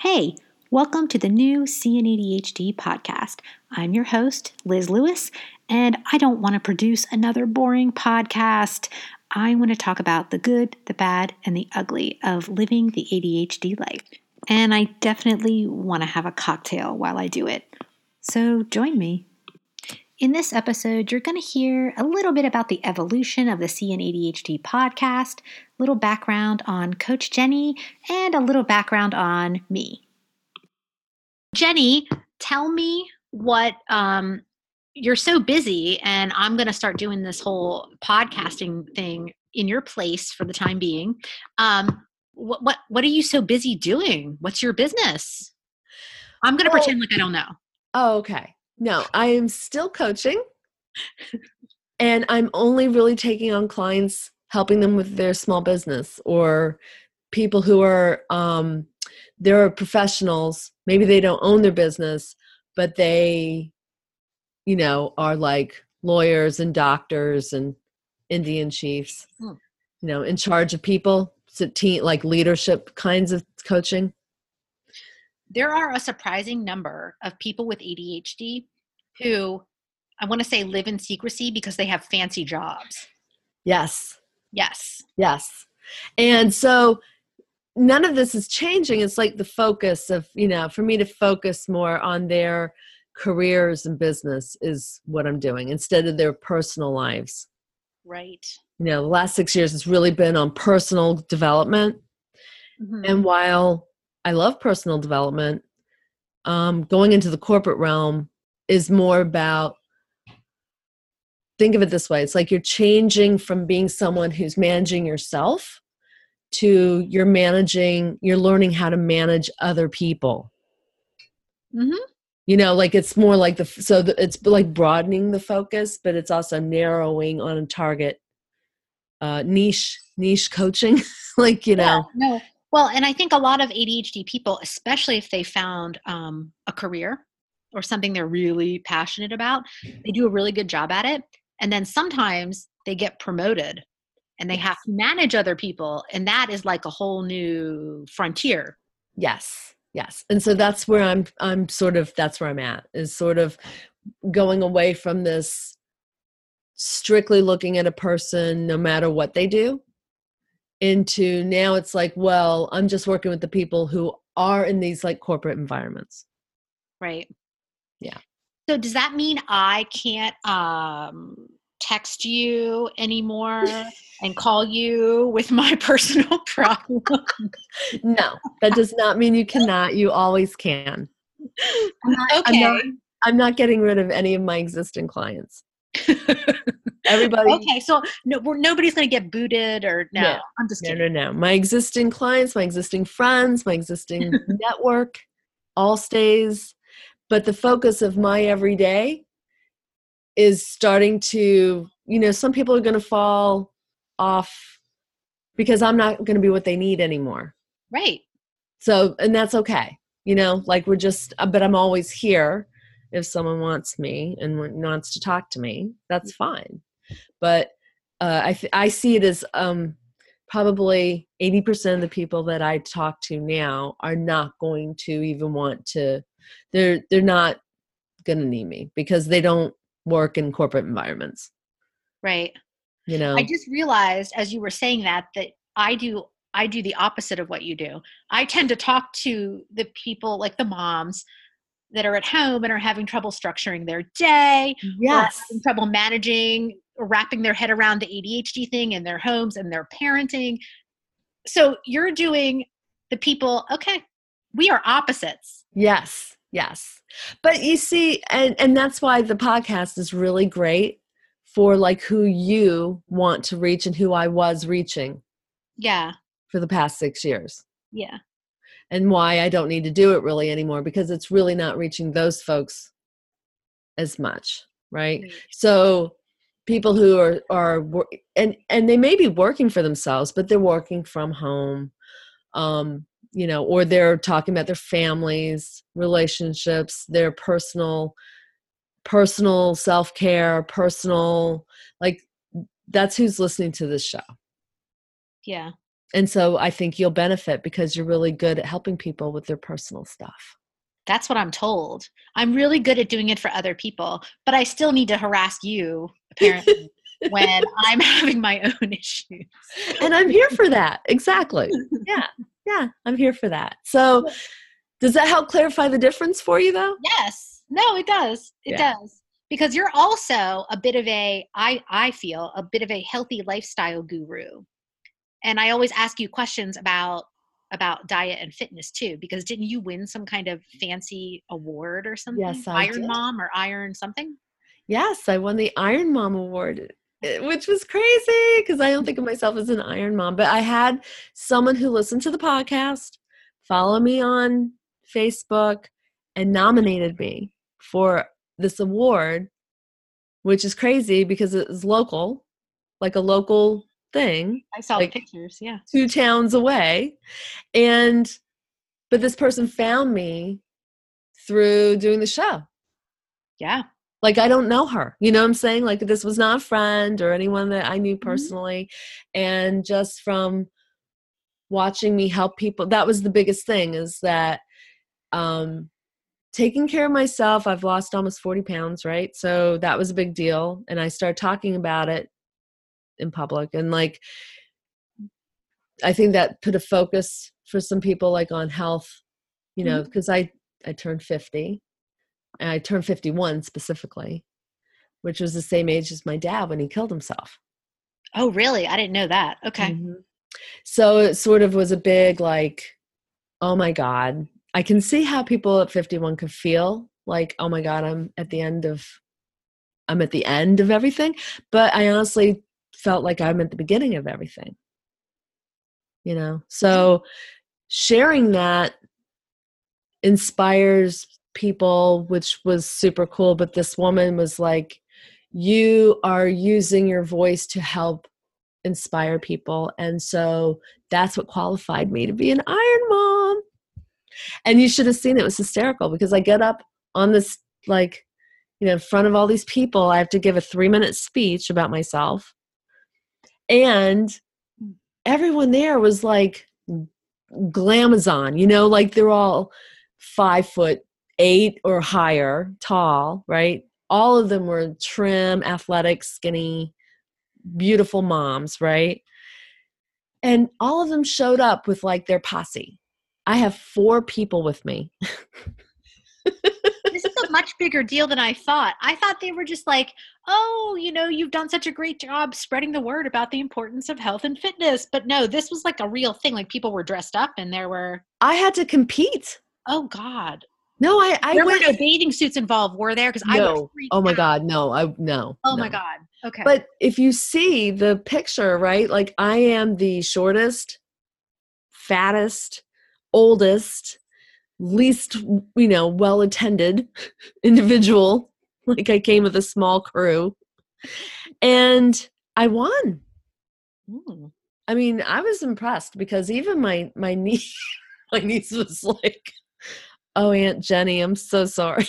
Hey, welcome to the new CNADHD podcast. I'm your host, Liz Lewis, and I don't want to produce another boring podcast. I want to talk about the good, the bad, and the ugly of living the ADHD life. And I definitely want to have a cocktail while I do it. So join me. In this episode, you're going to hear a little bit about the evolution of the CNADHD podcast, a little background on Coach Jenny, and a little background on me. Jenny, tell me what you're so busy, and I'm going to start doing this whole podcasting thing in your place for the time being. What are you so busy doing? What's your business? I'm going to pretend like I don't know. Oh, okay. No, I am still coaching, and I'm only really taking on clients, helping them with their small business, or people who are they're professionals. Maybe they don't own their business, but they, are like lawyers and doctors and Indian chiefs, in charge of people, like leadership kinds of coaching. There are a surprising number of people with ADHD who, I want to say, live in secrecy because they have fancy jobs. Yes. Yes. Yes. And so none of this is changing. It's like the focus of, for me to focus more on their careers and business is what I'm doing instead of their personal lives. Right. The last 6 years has really been on personal development. Mm-hmm. And while I love personal development, going into the corporate realm is more about, think of it this way. It's like you're changing from being someone who's managing yourself to you're learning how to manage other people. Mm-hmm. Like it's more like it's like broadening the focus, but it's also narrowing on a target, niche coaching. No. Well, and I think a lot of ADHD people, especially if they found a career or something they're really passionate about, they do a really good job at it. And then sometimes they get promoted and they have to manage other people. And that is like a whole new frontier. Yes. Yes. And so that's where that's where I'm at, is sort of going away from this strictly looking at a person no matter what they do, into now it's like, well, I'm just working with the people who are in these like corporate environments. Right. Yeah. So does that mean I can't text you anymore and call you with my personal problem? No, that does not mean you cannot. You always can. I'm not getting rid of any of my existing clients. Everybody. Okay, so nobody's going to get booted or no. I'm just kidding. No. My existing clients, my existing friends, my existing network all stays. But the focus of my everyday is starting to, some people are going to fall off because I'm not going to be what they need anymore. Right. So, and that's okay. But I'm always here. If someone wants me and wants to talk to me, that's fine. But I see it as probably 80% of the people that I talk to now are not going to even want to. They're not going to need me because they don't work in corporate environments. Right. I just realized as you were saying that I do the opposite of what you do. I tend to talk to the people, like the moms that are at home and are having trouble structuring their day, yes, or having trouble managing or wrapping their head around the ADHD thing in their homes and their parenting. So you're doing the people, okay, we are opposites. Yes. But you see, and that's why the podcast is really great for like who you want to reach and who I was reaching. Yeah. For the past 6 years. Yeah. And why I don't need to do it really anymore, because it's really not reaching those folks as much, right? So people who are and they may be working for themselves, but they're working from home, or they're talking about their families, relationships, their personal self-care, like that's who's listening to this show. Yeah. And so I think you'll benefit because you're really good at helping people with their personal stuff. That's what I'm told. I'm really good at doing it for other people, but I still need to harass you, apparently, when I'm having my own issues. And I'm here for that. Exactly. Yeah. Yeah. I'm here for that. So does that help clarify the difference for you though? Yes. No, it does. It does. Because you're also a bit of I feel a bit of a healthy lifestyle guru. And I always ask you questions about diet and fitness too, because didn't you win some kind of fancy award or something? Yes, I Iron did. Mom or Iron something? Yes, I won the Iron Mom Award, which was crazy because I don't think of myself as an Iron Mom. But I had someone who listened to the podcast, follow me on Facebook, and nominated me for this award, which is crazy because it was local, like a local thing. I saw like the pictures, yeah. 2 towns away. But this person found me through doing the show. Yeah. Like, I don't know her, you know what I'm saying? Like, this was not a friend or anyone that I knew personally. And just from watching me help people, that was the biggest thing, is that taking care of myself. I've lost almost 40 pounds, right? So that was a big deal. And I started talking about it in public. And like, I think that put a focus for some people, like on health, you know, because I turned 50. And I turned 51 specifically, which was the same age as my dad when he killed himself. Oh, really? I didn't know that. Okay. Mm-hmm. So it sort of was a big, like, oh my God. I can see how people at 51 could feel like, oh my God, I'm at the end of everything. But I honestly felt like I'm at the beginning of everything, you know? So sharing that inspires people, which was super cool. But this woman was like, you are using your voice to help inspire people. And so that's what qualified me to be an Iron Mom. And you should have seen it. It was hysterical because I get up on this, like, you know, in front of all these people. I have to give a 3-minute speech about myself. And everyone there was like glamazon, you know, like they're all 5'8" or higher, tall, right? All of them were trim, athletic, skinny, beautiful moms, right? And all of them showed up with like their posse. I have 4 people with me. This is a much bigger deal than I thought. I thought they were just like, oh, you know, you've done such a great job spreading the word about the importance of health and fitness. But no, this was like a real thing. Like people were dressed up and there were. I had to compete. Oh, God. No, there were no bathing suits involved, were there? Because I was freaked Oh my out. God, no. Oh my God. Okay. But if you see the picture, right? Like I am the shortest, fattest, oldest, least, you know, well-attended individual. Like I came with a small crew. And I won. I mean, I was impressed because even my niece, my niece was like, oh, Aunt Jenny, I'm so sorry.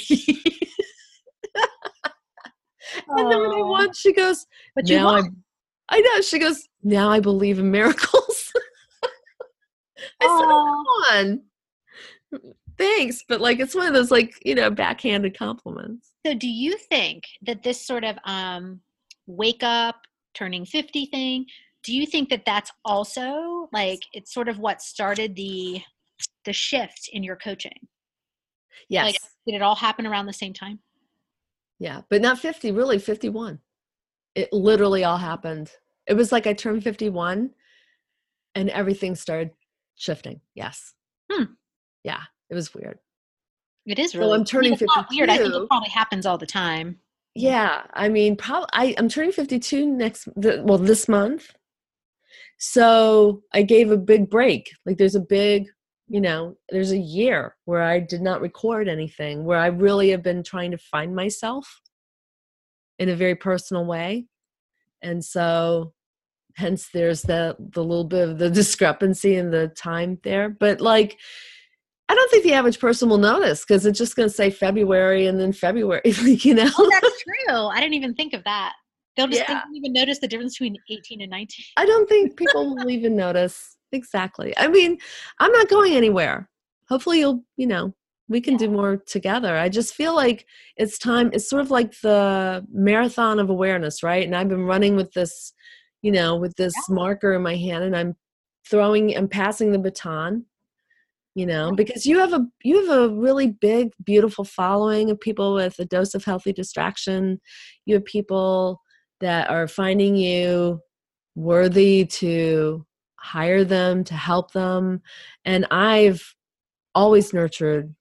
And then when I won, she goes, but you won. I know. She goes, now I believe in miracles. I said, oh, come on. Thanks. But like, it's one of those, like, you know, backhanded compliments. So do you think that this sort of wake up, turning 50 thing, do you think that that's also like, it's sort of what started the shift in your coaching? Yes. Like, did it all happen around the same time? Yeah, but not 50, really 51. It literally all happened. It was like I turned 51 and everything started shifting. Yes. Yeah, it was weird. It is really. So I'm turning 52. Not weird. I think it probably happens all the time. Yeah, I mean, I'm turning 52 this month. So I gave a big break. Like there's a big, you know, there's a year where I did not record anything, where I really have been trying to find myself in a very personal way. And so hence there's the little bit of the discrepancy in the time there. But like, I don't think the average person will notice because it's just going to say February and then February, you know? Oh, that's true. I didn't even think of that. They don't even notice the difference between 18 and 19. I don't think people will even notice. exactly. I mean, I'm not going anywhere. Hopefully we can do more together. I just feel like it's time. It's sort of like the marathon of awareness, right? And I've been running with this, with this marker in my hand, and I'm passing the baton, because you have a really big, beautiful following of people with a dose of healthy distraction. You have people that are finding you worthy to hire them, to help them. And I've always nurtured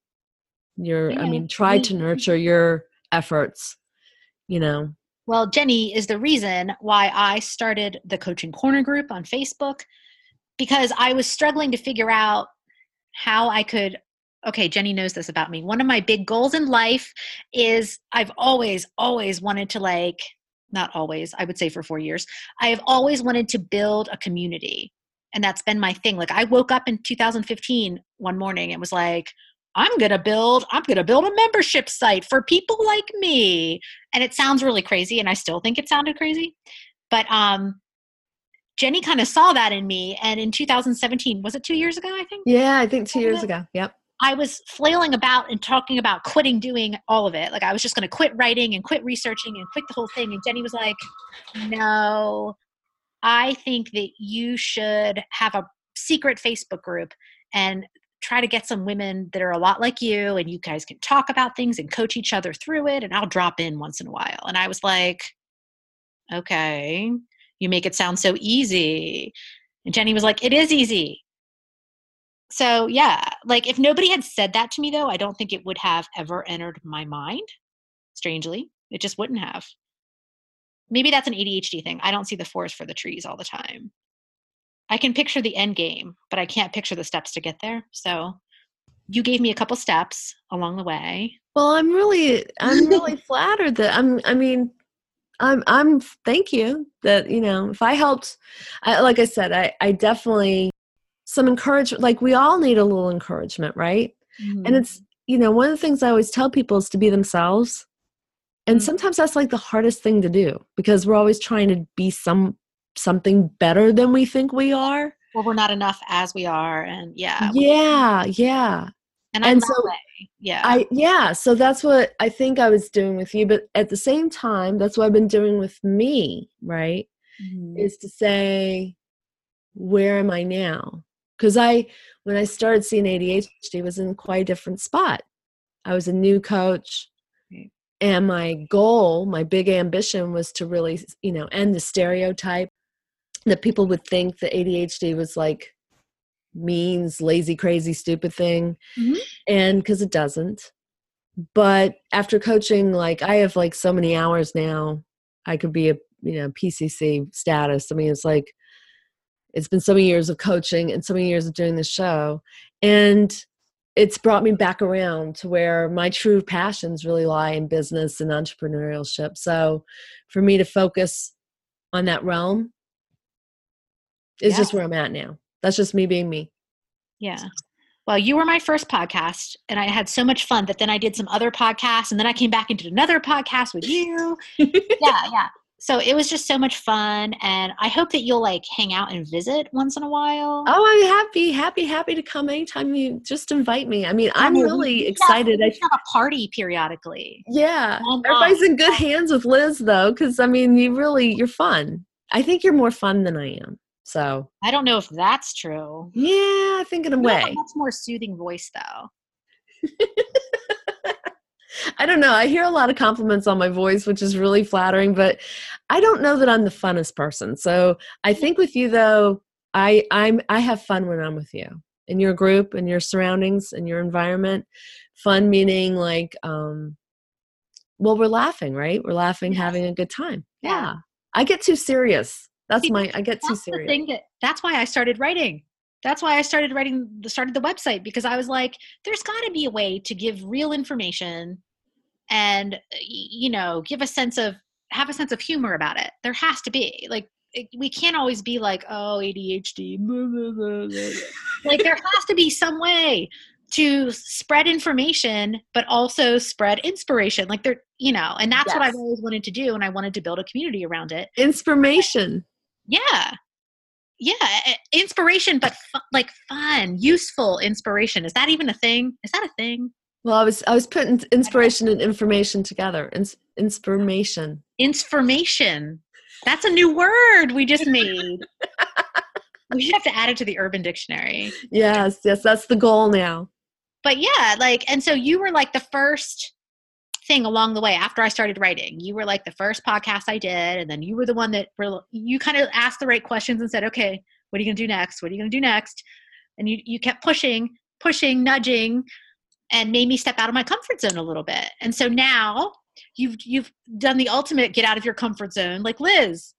tried to nurture your efforts, Well, Jenny is the reason why I started the Coaching Corner group on Facebook, because I was struggling to figure out how I could. Okay, Jenny knows this about me. One of my big goals in life is I've always wanted to, not always, I would say for 4 years, I have always wanted to build a community. And that's been my thing. Like, I woke up in 2015 one morning and was like, I'm going to build a membership site for people like me. And it sounds really crazy, and I still think it sounded crazy. But Jenny kind of saw that in me. And in 2017, was it 2 years ago, I think? Yeah, I think 2 years ago. Yep. I was flailing about and talking about quitting doing all of it. Like, I was just going to quit writing and quit researching and quit the whole thing. And Jenny was like, no, I think that you should have a secret Facebook group and try to get some women that are a lot like you, and you guys can talk about things and coach each other through it. And I'll drop in once in a while. And I was like, okay, you make it sound so easy. And Jenny was like, it is easy. So yeah, like, if nobody had said that to me, though, I don't think it would have ever entered my mind. Strangely, it just wouldn't have. Maybe that's an ADHD thing. I don't see the forest for the trees all the time. I can picture the end game, but I can't picture the steps to get there. So you gave me a couple steps along the way. Well, I'm really flattered that I'm thank you that, if I helped, like I said, I definitely some encouragement. Like, we all need a little encouragement, right? Mm-hmm. And it's, one of the things I always tell people is to be themselves. And sometimes that's like the hardest thing to do, because we're always trying to be something better than we think we are. Well, we're not enough as we are. And yeah. And I'm that way. Yeah. So that's what I think I was doing with you. But at the same time, that's what I've been doing with me, right? Mm-hmm. Is to say, where am I now? Because when I started seeing ADHD, I was in quite a different spot. I was a new coach. Right. And my goal, my big ambition, was to really, end the stereotype that people would think that ADHD was like means lazy, crazy, stupid thing. Mm-hmm. And because it doesn't. But after coaching, like, I have like so many hours now, I could be a PCC status. I mean, it's like, it's been so many years of coaching and so many years of doing the show, and it's brought me back around to where my true passions really lie in business and entrepreneurship. So for me to focus on that realm is just where I'm at now. That's just me being me. Yeah. Well, you were my first podcast, and I had so much fun that then I did some other podcasts, and then I came back and did another podcast with you. Yeah. So it was just so much fun, and I hope that you'll hang out and visit once in a while. Oh, I'm happy to come anytime you just invite me. I mean, I'm really excited. I have a party periodically. Yeah. Everybody's in good hands with Liz, though, because, I mean, you're fun. I think you're more fun than I am. So I don't know if that's true. Yeah, I think in a way. A much more soothing voice, though. I don't know. I hear a lot of compliments on my voice, which is really flattering, but I don't know that I'm the funnest person. So I think with you, though, I have fun when I'm with you, in your group, in your surroundings, in your environment. Fun meaning well, we're laughing, right? We're laughing, having a good time. Yeah. I get too serious. I get too serious. That's why I started writing. That's why I started the website, because I was like, there's got to be a way to give real information and, have a sense of humor about it. There has to be. We can't always be like, oh, ADHD. There has to be some way to spread information, but also spread inspiration. And that's what I've always wanted to do. And I wanted to build a community around it. Inspiration. Yeah. inspiration, but like fun, useful inspiration. Is that even a thing? Is that a thing? Well, I was putting inspiration and information together. Inspiration. Information. That's a new word we just made. We should have to add it to the Urban Dictionary. Yes, that's the goal now. But yeah, like, and so you were like the first thing along the way after I started writing. You were like the first podcast I did, and then you were the one that you kind of asked the right questions and said, okay, what are you going to do next? What are you going to do next? And you kept pushing, nudging, and made me step out of my comfort zone a little bit. And so now you've done the ultimate get out of your comfort zone, like Liz.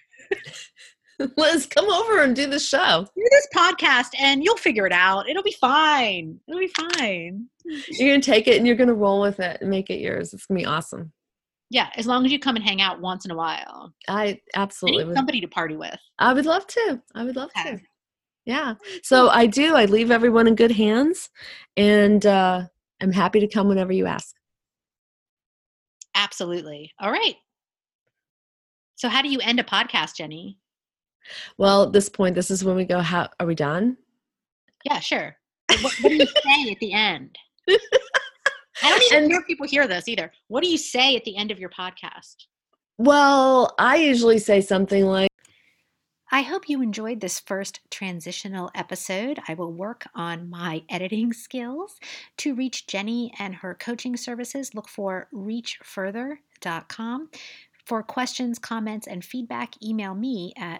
Liz, come over and do the show. Do this podcast and you'll figure it out. It'll be fine. It'll be fine. You're going to take it and you're going to roll with it and make it yours. It's going to be awesome. Yeah, as long as you come and hang out once in a while. I absolutely need somebody to party with. I would love to. To. Yeah. So I leave everyone in good hands, and I'm happy to come whenever you ask. Absolutely. All right. So how do you end a podcast, Jenny? Well, at this point, this is when we go, how are we done? Yeah, sure. What do you say at the end? I don't even hear people hear this either. What do you say at the end of your podcast? Well, I usually say something like, I hope you enjoyed this first transitional episode. I will work on my editing skills. To reach Jenny and her coaching services, look for reachfurther.com. For questions, comments, and feedback, email me at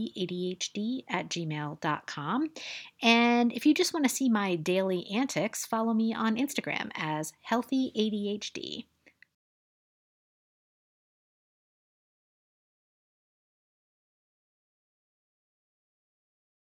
healthyadhd@gmail.com. And if you just want to see my daily antics, follow me on Instagram as healthyadhd.